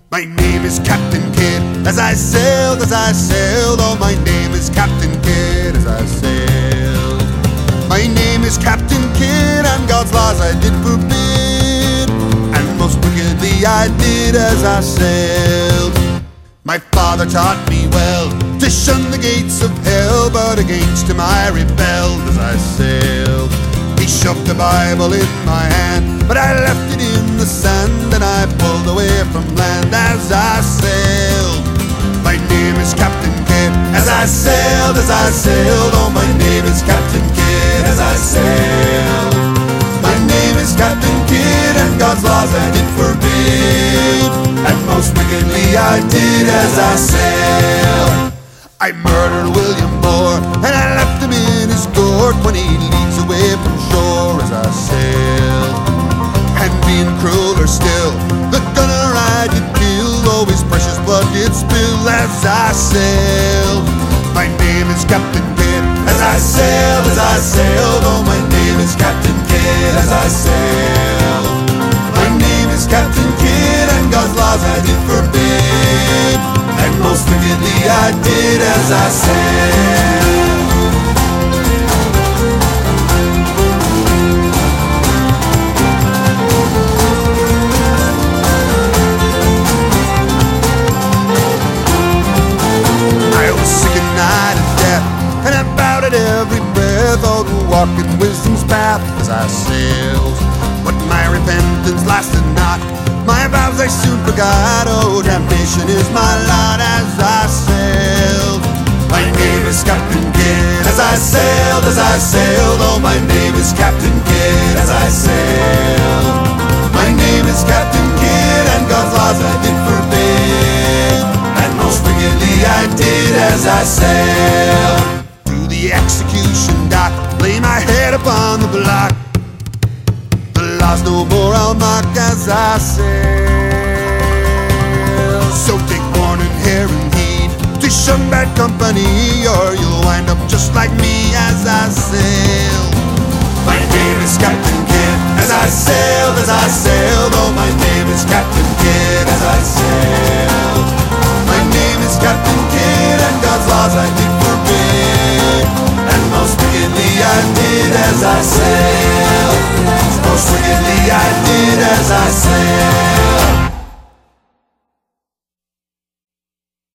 My name is Captain Kidd, as I sailed, oh my name is Captain Kidd, as I sailed. My name is Captain Kidd, and God's laws I did forbid, and most wickedly I did as I sailed. My father taught me well to shun the gates of hell, but against him I rebelled as I sailed. He shoved the Bible in my hand, but I left it in the sand, and I pulled away from land as I sailed. My name is Captain Kidd, as I sailed, oh my name is Captain Kidd, as I sailed. My name is Captain Kidd, and God's laws I did forbid, and most wickedly I did as I sailed. I murdered William Moore, and I left him in his gourd 20 leagues away from shore as I sailed. And being crueler still, the gunner I did kill, though his precious blood did spill as I sailed. My name is Captain Kidd, as I sailed, oh my name is Captain Kidd, as I sailed. My name is Captain Kidd, and God's laws I did forbid, and most wickedly I did as I sailed. I was sick and nigh to death, and I bowed at every breath, all to walk in wisdom's path as I sailed. But my repentance lasted not, my vows I soon forgot, oh damnation is my lot as I sailed. My name is Captain Kidd, as I sailed, oh my name is Captain Kidd, as I sailed. My name is Captain Kidd, and God's laws I did forbid, and most wickedly I did as I sailed. Through the execution dock, lay my head upon the block, the laws no more I'll mock as I sail. So take warning, hear and heed, to shun bad company, or you'll wind up just like me as I sail. My name is Captain Kidd, as I sailed, oh my name is Captain Kidd, as I sailed. My name is Captain Kidd, and God's laws I did forbid, and most wickedly I did as I sailed. Most wickedly I did as I said.